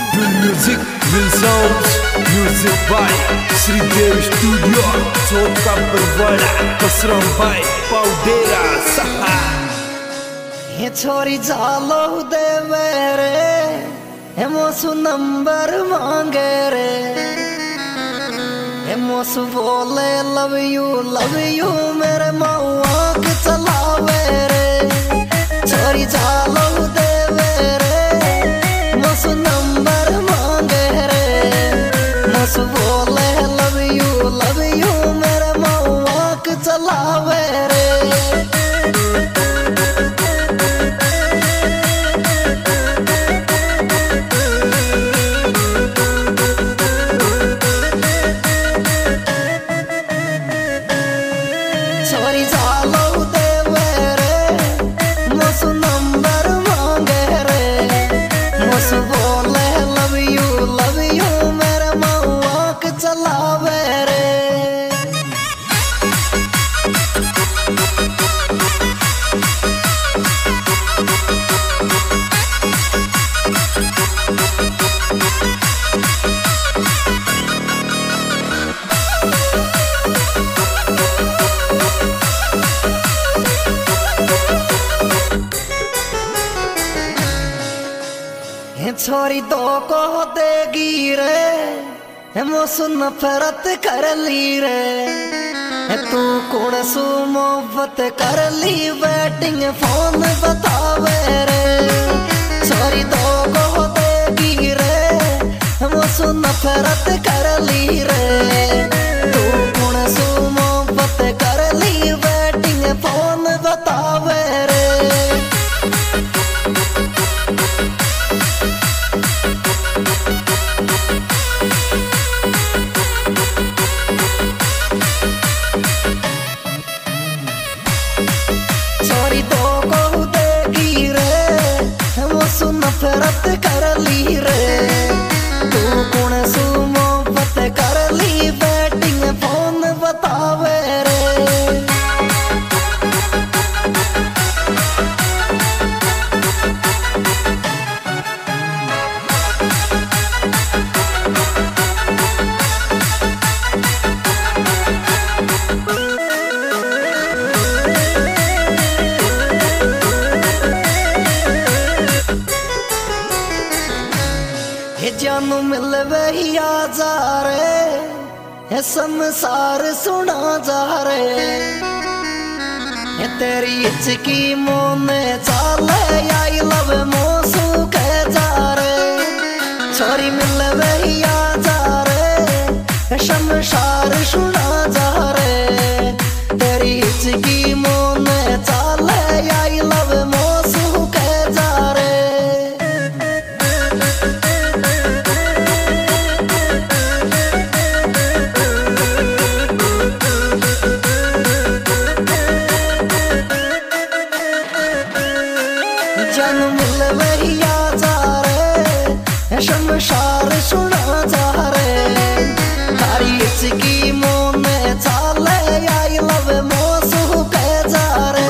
Will Music, Will Sounds, Music by Sridev Studio, Chota Parwala, Pasram by Paudera, Saha. ये छोरी जालो दे मेरे, ये मोसु नंबर मांगे रे, ये मोसु बोले लव यू मेरे मौआ के चलावे रे। छोरी जालो दे मेरे, मोसु नंबर मांगे रे, मोसु बोले लव यू मेरे मौआ के चलावे रे। छोरी जालो दे मेरे, मोसु नंबर मांगे रे, मोसु बोले लव यू मेरे मौआ के चलावे रे। छोरी दो को देगी रे, मोसु नफरत कर ली रे। तू कौन सु मोहब्बत कर ली, बैटिंग फोन बतावे रे। छोरी दो को देगी रे, मोसु नफरत कर ली रे। तू कौन सु मोहब्बत कर ली, बैटिंग फोन बतावे रे। छोरी दो को देगी रे, मोसु नफरत कर ली रे। तू कौन सु मोहब्बत कर ली, बैटिंग फोन बतावे रे। जानू मिलवे ही आ जा रे, ये संसार सुना जा रे। ये तेरी इचकी मोने चाले, आई लव मोसू कह जा रे। छोरी मिलवे ही आ जा रे, ये संसार सुना जा रे। तेरी इचकी मोने चाले, आई लव मोसू कह जा रे। जन्म मिलवे ही आ जा रे, शमशार सुना जा रे। तारी इचकी मोने चाले, आई लव मोसू कह जा रे।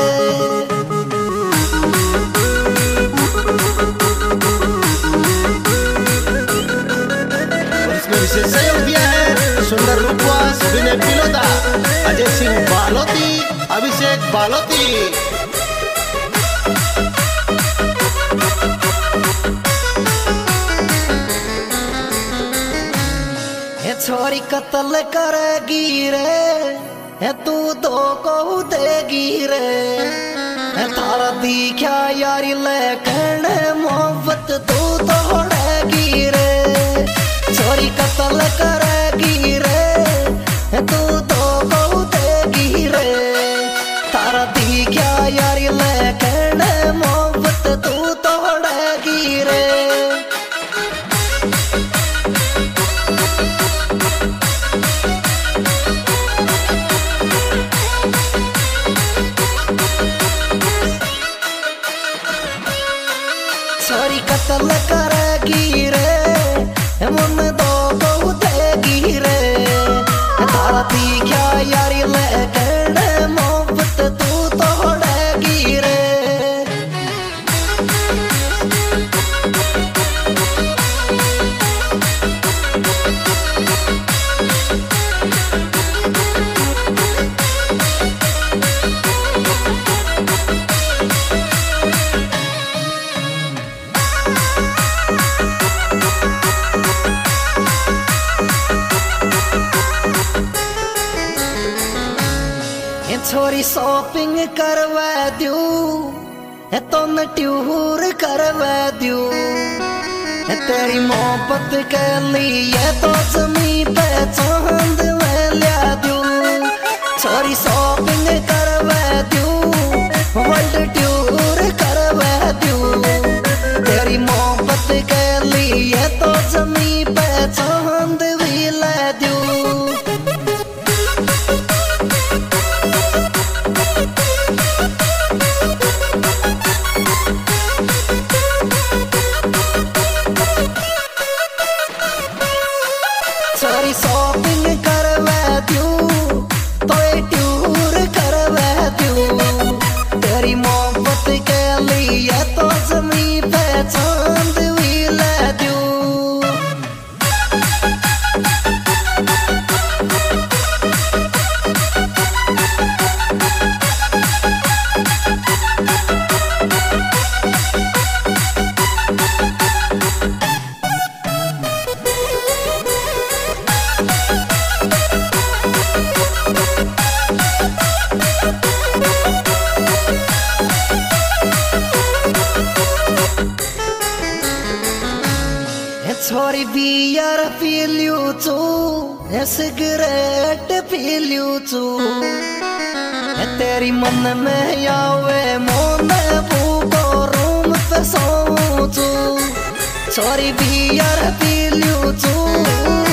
इसमें विशेष सहयोग दिया है सुंदर रूपवास, विनय पिलोदा, अजय सिंह बालोती, अभिषेक बालोती। छोरी कत्ल करेगी रे, तू दो को देगी रे। तारा दिखा यारी लेकिन मोहब्बत तू तोड़ेगी रे। छोरी कत्ल करेगी रे, तू दो को देगी रे। तारा दिखा यारी लेकिन मोहब्बत तू तोड़ेगी रे। छोरी कत्ल करेगी रे, मन दो को देगी रे। तारा दिखा यारी लेकिन मोहब्बत तू तोड़ेगी रे। छोरी शॉपिंग करवा दू तो न टूर करवा दू तेरी मोहब्बत के लिए तो जमी पे चांद में ला दू छोरी शॉपिंग करवा दू वर्ल्ड टूर करवा दू तेरी मोहब्बत के लिए तो जमी पे चांद भी ला दू छोरी शॉपिंग करवा दू तो टूर करवा दू तेरी मोहब्बत के लिए तो जमी पे चांद भी ला दू छोरी बियर पी लियो चू सिगरेट पी लियो चू तेरी मन में आवे मोने भूखो रूम पे सोचू छोरी बियर पी लियो चू